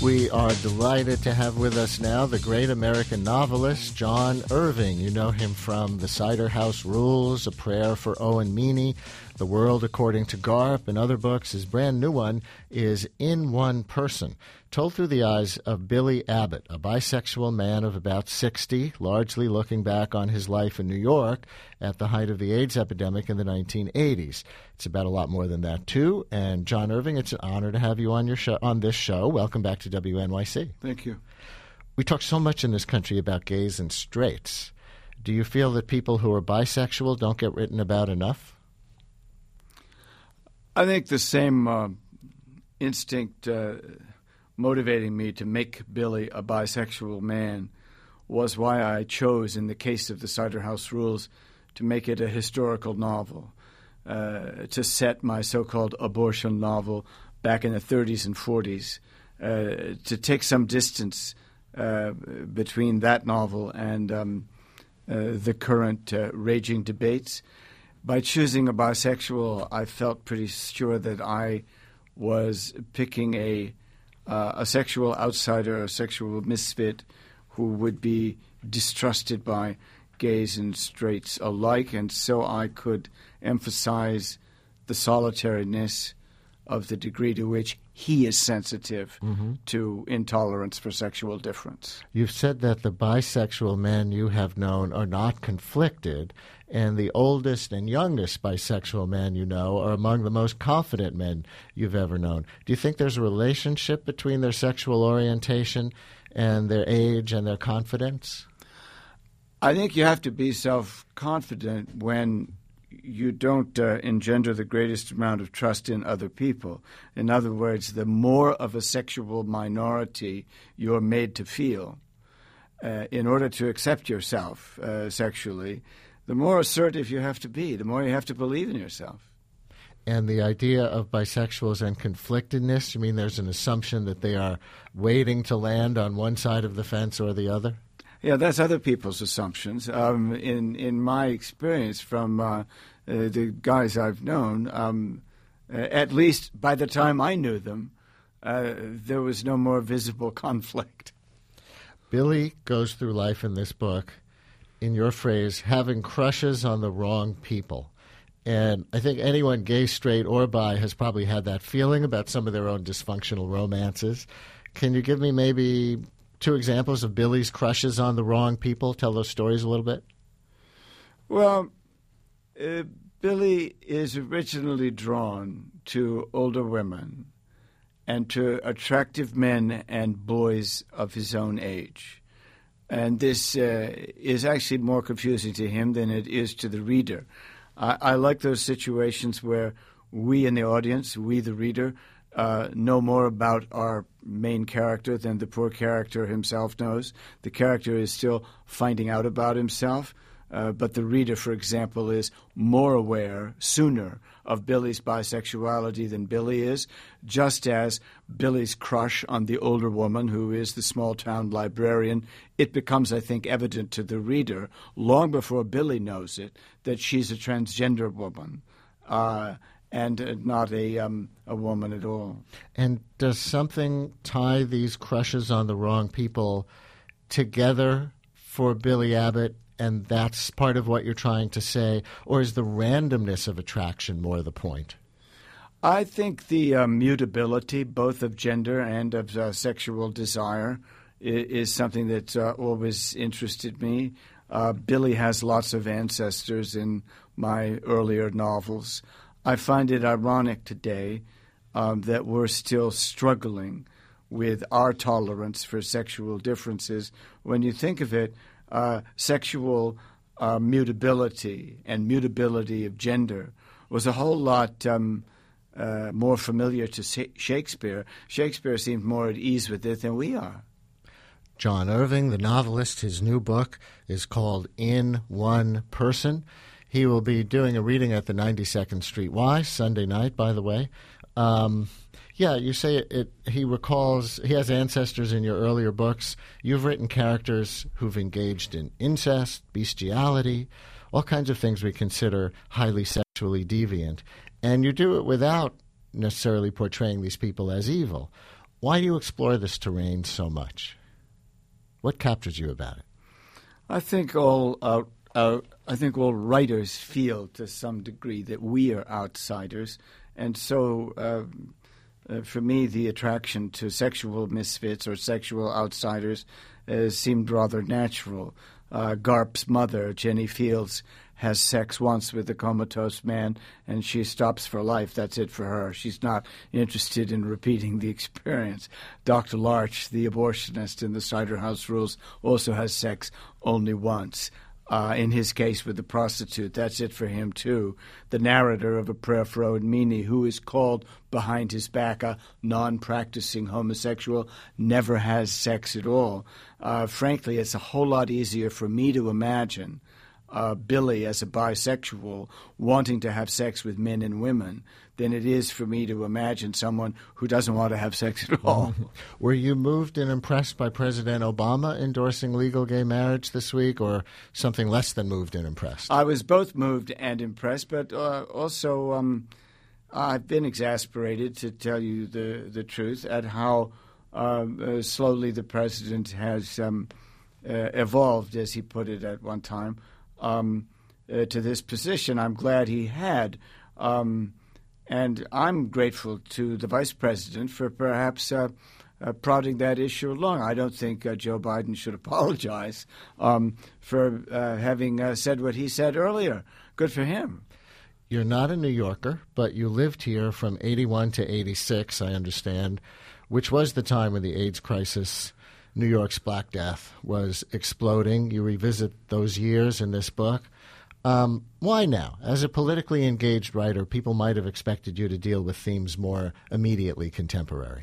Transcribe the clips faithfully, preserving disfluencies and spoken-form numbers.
We are delighted to have with us now the great American novelist, John Irving. You know him from The Cider House Rules, A Prayer for Owen Meany, The World According to Garp, and other books. His brand new one is In One Person, told through the eyes of Billy Abbott, a bisexual man of about sixty, largely looking back on his life in New York at the height of the AIDS epidemic in the nineteen eighties. It's about a lot more than that, too. And John Irving, it's an honor to have you on your show, on this show. Welcome back to W N Y C. Thank you. We talk so much in this country about gays and straights. Do you feel that people who are bisexual don't get written about enough? I think the same uh, instinct uh, motivating me to make Billy a bisexual man was why I chose, in the case of The Cider House Rules, to make it a historical novel, uh, to set my so-called abortion novel back in the thirties and forties, uh, to take some distance uh, between that novel and um, uh, the current uh, raging debates. By choosing a bisexual, I felt pretty sure that I was picking a uh, a sexual outsider, a sexual misfit who would be distrusted by gays and straights alike, and so I could emphasize the solitariness of the degree to which he is sensitive mm-hmm. to intolerance for sexual difference. You've said that the bisexual men you have known are not conflicted, and the oldest and youngest bisexual men you know are among the most confident men you've ever known. Do you think there's a relationship between their sexual orientation and their age and their confidence? I think you have to be self-confident when you don't uh, engender the greatest amount of trust in other people. In other words, the more of a sexual minority you're made to feel uh, in order to accept yourself uh, sexually, the more assertive you have to be, the more you have to believe in yourself. And the idea of bisexuals and conflictedness, you mean there's an assumption that they are waiting to land on one side of the fence or the other? Yeah, that's other people's assumptions. Um, in in my experience from uh, uh, the guys I've known, um, uh, at least by the time I knew them, uh, there was no more visible conflict. Billy goes through life in this book, in your phrase, having crushes on the wrong people. And I think anyone, gay, straight, or bi, has probably had that feeling about some of their own dysfunctional romances. Can you give me maybe two examples of Billy's crushes on the wrong people? Tell those stories a little bit. Well, uh, Billy is originally drawn to older women and to attractive men and boys of his own age. And this uh, is actually more confusing to him than it is to the reader. I, I like those situations where we in the audience, we the reader, uh, know more about our main character than the poor character himself knows. The character is still finding out about himself, uh, but the reader, for example, is more aware sooner of Billy's bisexuality than Billy is, just as Billy's crush on the older woman who is the small-town librarian, it becomes, I think, evident to the reader, long before Billy knows it, that she's a transgender woman. Uh, and uh, not a um, a woman at all. And does something tie these crushes on the wrong people together for Billy Abbott, and that's part of what you're trying to say? Or is the randomness of attraction more the point? I think the uh, mutability, both of gender and of uh, sexual desire, is, is something that uh, always interested me. Uh, Billy has lots of ancestors in my earlier novels. I find it ironic today um, that we're still struggling with our tolerance for sexual differences. When you think of it, uh, sexual uh, mutability and mutability of gender was a whole lot um, uh, more familiar to Shakespeare. Shakespeare seemed more at ease with it than we are. John Irving, the novelist, his new book is called In One Person. He will be doing a reading at the ninety-second Street Y Sunday night, by the way. Um, yeah, you say it, it. He recalls, he has ancestors in your earlier books. You've written characters who've engaged in incest, bestiality, all kinds of things we consider highly sexually deviant. And you do it without necessarily portraying these people as evil. Why do you explore this terrain so much? What captures you about it? I think all uh, uh, I think all writers feel to some degree that we are outsiders, and so uh, uh, for me, the attraction to sexual misfits or sexual outsiders uh, seemed rather natural. Uh, Garp's mother, Jenny Fields, has sex once with a comatose man, and she stops for life. That's it for her. She's not interested in repeating the experience. Doctor Larch, the abortionist in the Cider House Rules, also has sex only once. Uh, in his case with the prostitute, that's it for him, too. The narrator of A Prayer for Owen Meany, who is called behind his back a non-practicing homosexual, never has sex at all. Uh, frankly, it's a whole lot easier for me to imagine Uh, Billy as a bisexual wanting to have sex with men and women than it is for me to imagine someone who doesn't want to have sex at all. Were you moved and impressed by President Obama endorsing legal gay marriage this week, or something less than moved and impressed? I was both moved and impressed, but uh, also um, I've been exasperated, to tell you the, the truth, at how um, uh, slowly the president has um, uh, evolved, as he put it at one time. Um, uh, to this position. I'm glad he had. Um, and I'm grateful to the vice president for perhaps uh, uh, prodding that issue along. I don't think uh, Joe Biden should apologize um, for uh, having uh, said what he said earlier. Good for him. You're not a New Yorker, but you lived here from eighty-one to eighty-six, I understand, which was the time when the AIDS crisis, New York's Black Death, was exploding. You revisit those years in this book. Um, why now? As a politically engaged writer, people might have expected you to deal with themes more immediately contemporary.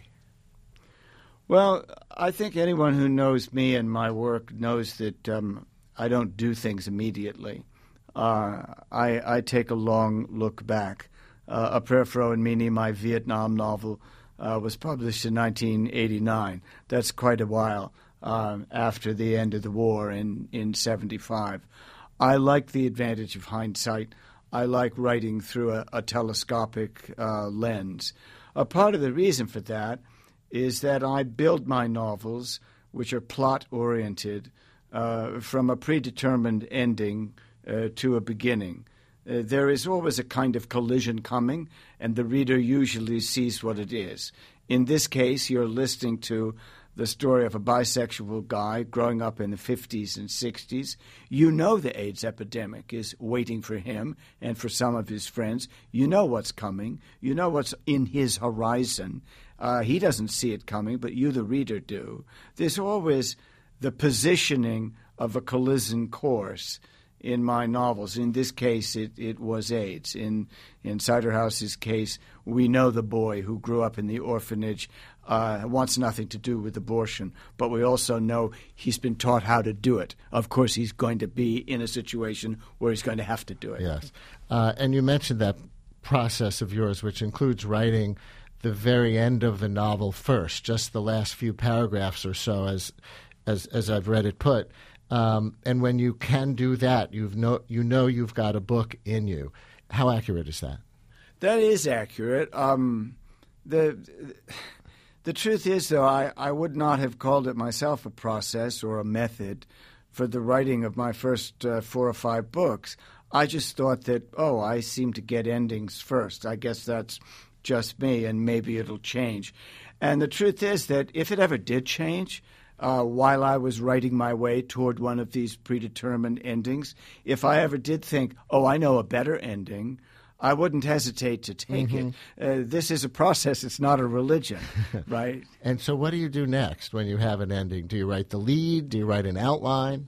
Well, I think anyone who knows me and my work knows that um, I don't do things immediately. Uh, I, I take a long look back. Uh, A Prayer for Owen Meany, my Vietnam novel, Uh, was published in nineteen eighty-nine. That's quite a while um, after the end of the war in, in seventy-five. I like the advantage of hindsight. I like writing through a, a telescopic uh, lens. A part of the reason for that is that I build my novels, which are plot-oriented, uh, from a predetermined ending uh, to a beginning. Uh, there is always a kind of collision coming, and the reader usually sees what it is. In this case, you're listening to the story of a bisexual guy growing up in the fifties and sixties. You know the AIDS epidemic is waiting for him and for some of his friends. You know what's coming. You know what's in his horizon. Uh, he doesn't see it coming, but you, the reader, do. There's always the positioning of a collision course in my novels. In this case, it, it was AIDS. In in Cider House's case, we know the boy who grew up in the orphanage uh, wants nothing to do with abortion, but we also know he's been taught how to do it. Of course, he's going to be in a situation where he's going to have to do it. Yes. Uh, and you mentioned that process of yours, which includes writing the very end of the novel first, just the last few paragraphs or so, as as, as I've read it put. Um, and when you can do that, you've know, you know you've got a book in you. How accurate is that? That is accurate. Um, the the truth is, though, I, I would not have called it myself a process or a method for the writing of my first uh, four or five books. I just thought that, oh, I seem to get endings first. I guess that's just me, and maybe it'll change. And the truth is that if it ever did change, Uh, while I was writing my way toward one of these predetermined endings, if I ever did think, oh, I know a better ending, I wouldn't hesitate to take mm-hmm. it. Uh, this is a process. It's not a religion, right? And so what do you do next when you have an ending? Do you write the lead? Do you write an outline?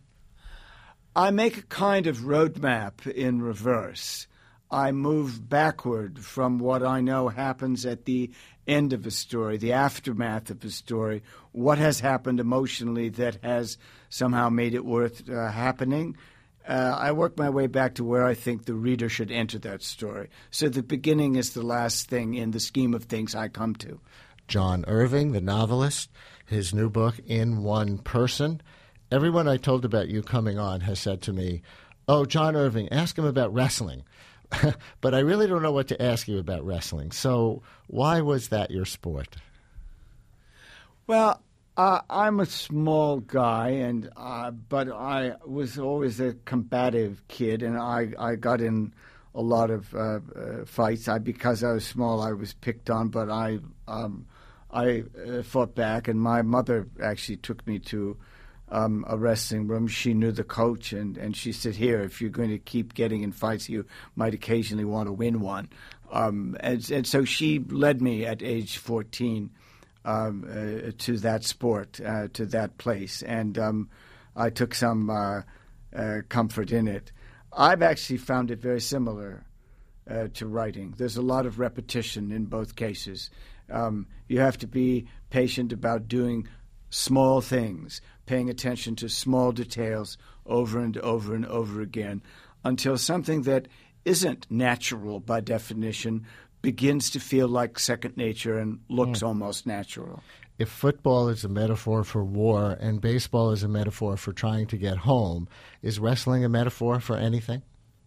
I make a kind of roadmap in reverse. I move backward from what I know happens at the end of a story, the aftermath of a story, what has happened emotionally that has somehow made it worth uh, happening. Uh, I work my way back to where I think the reader should enter that story. So the beginning is the last thing in the scheme of things I come to. John Irving, the novelist, his new book, In One Person. Everyone I told about you coming on has said to me, oh, John Irving, ask him about wrestling. But I really don't know what to ask you about wrestling. So why was that your sport? Well, uh, I'm a small guy, and uh, but I was always a combative kid, and I, I got in a lot of uh, uh, fights. I because I was small, I was picked on, but I um, I uh, fought back, and my mother actually took me to um, a wrestling room. She knew the coach, and, and she said, "Here, if you're going to keep getting in fights, you might occasionally want to win one." Um, and, and so she led me at age fourteen. Um, uh, to that sport, uh, to that place, and um, I took some uh, uh, comfort in it. I've actually found it very similar uh, to writing. There's a lot of repetition in both cases. Um, you have to be patient about doing small things, paying attention to small details over and over and over again until something that isn't natural by definition begins to feel like second nature and looks mm. almost natural. If football is a metaphor for war and baseball is a metaphor for trying to get home, is wrestling a metaphor for anything?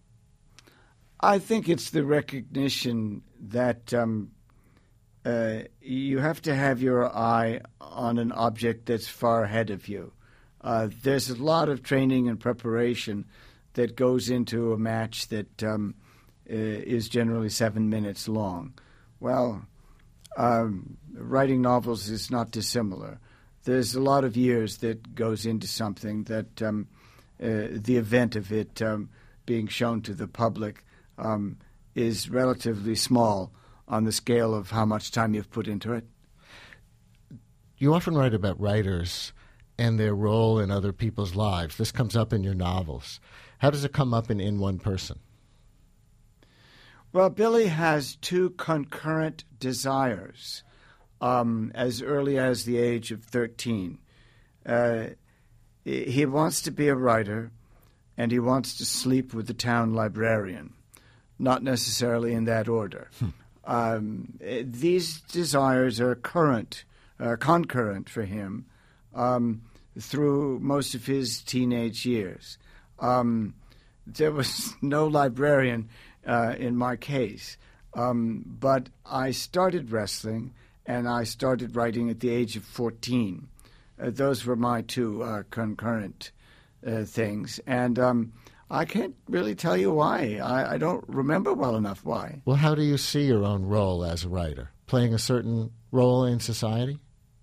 I think it's the recognition that um, uh, you have to have your eye on an object that's far ahead of you. Uh, there's a lot of training and preparation that goes into a match that um, is generally seven minutes long. Well, um, writing novels is not dissimilar. There's a lot of years that goes into something that um, uh, the event of it um, being shown to the public um, is relatively small on the scale of how much time you've put into it. You often write about writers and their role in other people's lives. This comes up in your novels. How does it come up in In One Person? Well, Billy has two concurrent desires um, as early as the age of thirteen. Uh, he wants to be a writer, and he wants to sleep with the town librarian, not necessarily in that order. Hmm. Um, these desires are current, uh, concurrent for him um, through most of his teenage years. Um, there was no librarian Uh, in my case. Um, but I started wrestling, and I started writing at the age of fourteen. Uh, those were my two uh, concurrent uh, things. And um, I can't really tell you why. I, I don't remember well enough why. Well, how do you see your own role as a writer? Playing a certain role in society?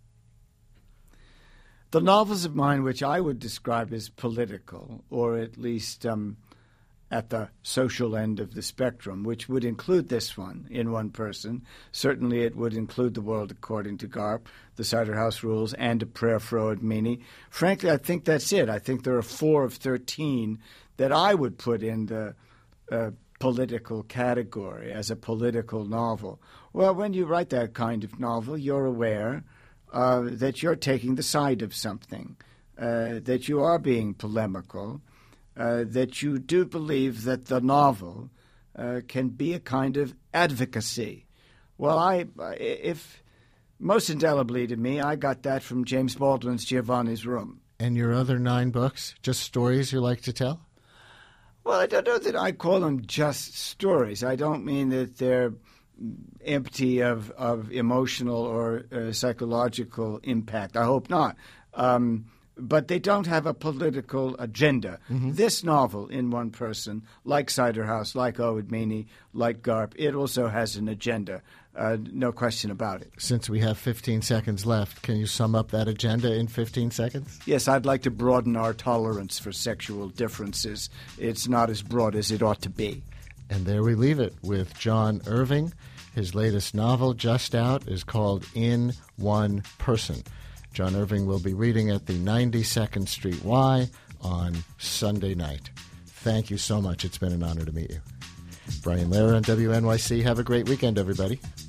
The novels of mine, which I would describe as political, or at least Um, at the social end of the spectrum, which would include this one, In One Person. Certainly it would include The World According to Garp, The Cider House Rules, and A Prayer for Owen Meany. Frankly, I think that's it. I think there are four of thirteen that I would put in the uh, political category as a political novel. Well, when you write that kind of novel, you're aware uh, that you're taking the side of something, uh, that you are being polemical, Uh, that you do believe that the novel uh, can be a kind of advocacy. Well, I, if most indelibly to me, I got that from James Baldwin's Giovanni's Room. And your other nine books, just stories you like to tell? Well, I don't know that I call them just stories. I don't mean that they're empty of, of emotional or uh, psychological impact. I hope not. Um But they don't have a political agenda. Mm-hmm. This novel, In One Person, like Cider House, like Owen Meany, like Garp, it also has an agenda. Uh, no question about it. Since we have fifteen seconds left, can you sum up that agenda in fifteen seconds? Yes, I'd like to broaden our tolerance for sexual differences. It's not as broad as it ought to be. And there we leave it with John Irving. His latest novel, just out, is called In One Person. John Irving will be reading at the ninety-second Street Y on Sunday night. Thank you so much. It's been an honor to meet you. Brian Lehrer on W N Y C. Have a great weekend, everybody.